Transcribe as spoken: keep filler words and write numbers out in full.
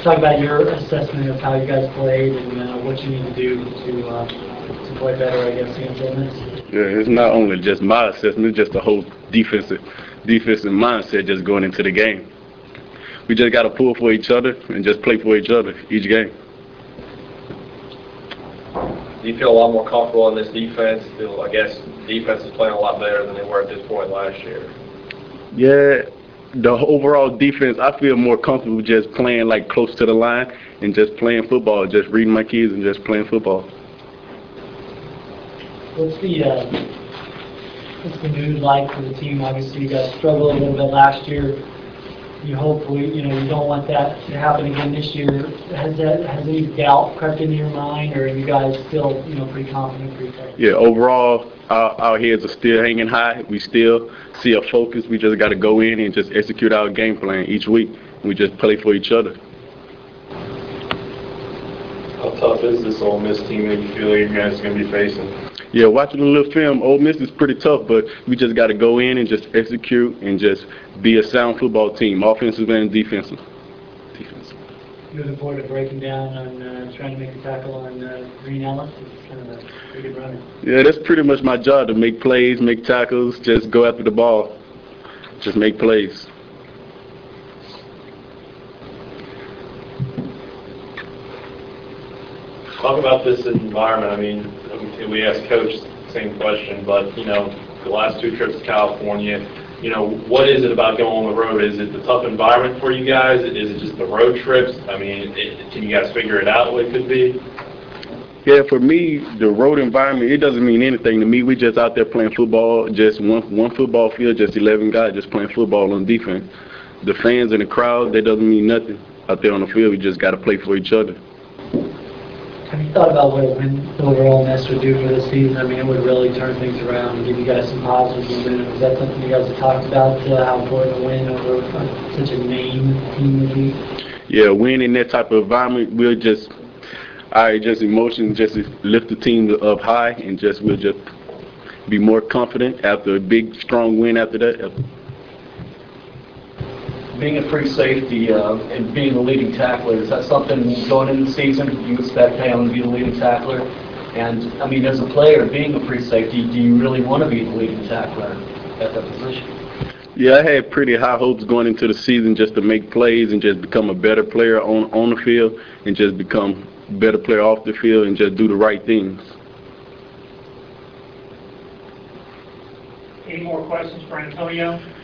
talk about your assessment of how you guys played and uh, what you need to do to uh, to play better, I guess, against Ole Miss. Yeah, it's not only just my assessment; it's just the whole defensive defensive mindset just going into the game. We just got to pull for each other and just play for each other each game. Do you feel a lot more comfortable in this defense? Feel, I guess defense is playing a lot better than they were at this point last year. Yeah, the overall defense, I feel more comfortable just playing like close to the line and just playing football, just reading my keys and just playing football. What's the uh, what's the mood like for the team? Obviously, you guys struggled a little bit last year. You hopefully, you know, you don't want that to happen again this year. Has that has any doubt crept into your mind, or are you guys still, you know, pretty confident, pretty safe? Yeah, overall, our, our heads are still hanging high. We still see a focus. We just got to go in and just execute our game plan each week. We just play for each other. How tough is this Ole Miss team that you feel like you guys are going to be facing? Yeah, watching a little film, Ole Miss is pretty tough, but we just got to go in and just execute and just be a sound football team, offensive and defensive. defensive. You looking forward to breaking down on uh, trying to make a tackle on uh, Green Ellis? It's kind of a pretty good runner. Yeah, that's pretty much my job, to make plays, make tackles, just go after the ball, just make plays. Talk about this environment. I mean, we asked Coach the same question, but, you know, the last two trips to California, you know, what is it about going on the road? Is it the tough environment for you guys? Is it just the road trips? I mean, it, can you guys figure it out what it could be? Yeah, for me, the road environment, it doesn't mean anything to me. We just out there playing football, just one one football field, just eleven guys just playing football on defense. The fans and the crowd, that doesn't mean nothing. Out there on the field, we just got to play for each other. Have you thought about what a win over Ole Miss would do for the season? I mean, it would really turn things around and give you guys some positive momentum. Is that something you guys have talked about, uh, how important a win over uh, such a name team would be? Yeah, winning that type of environment, we'll just, I just emotions, just lift the team up high, and just we'll just be more confident after a big, strong win after that. Being a free safety uh, and being the leading tackler, is that something going into the season you expect, hey, I'm going to be the leading tackler? And, I mean, as a player, being a free safety, do you really want to be the leading tackler at that position? Yeah, I had pretty high hopes going into the season just to make plays and just become a better player on, on the field and just become a better player off the field and just do the right things. Any more questions for Antonio?